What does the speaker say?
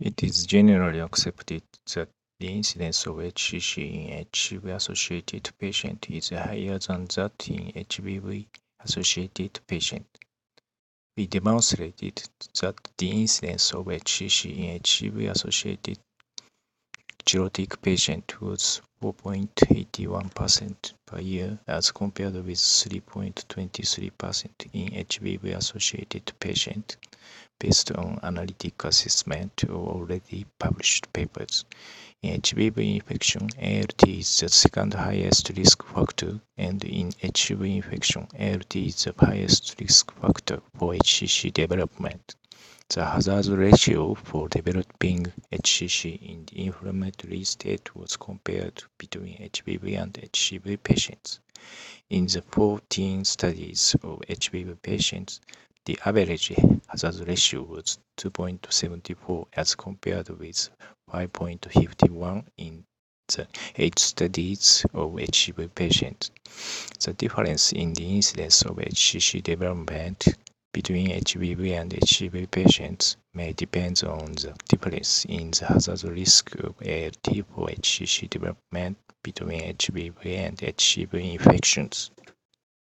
It is generally accepted that the incidence of HCC in HCV-associated patients is higher than that in HBV-associated patients. We demonstrated that the incidence of HCC in HCV-associated cirrhotic patients was 4.81% per year as compared with 3.23% in HBV-associated patients, based on analytic assessment of already published papers. In HBV infection, ALT is the second highest risk factor, and in HCV infection, ALT is the highest risk factor for HCC development. The hazard ratio for developing HCC in the inflammatory state was compared between HBV and HCV patients. In the 14 studies of HBV patients, the average hazard ratio was 2.74 as compared with 5.51 in the 8 studies of HCV patients. The difference in the incidence of HCC development between HBV and HCV patients may depend on the difference in the hazard risk of ALT for HCC development between HBV and HCV infections.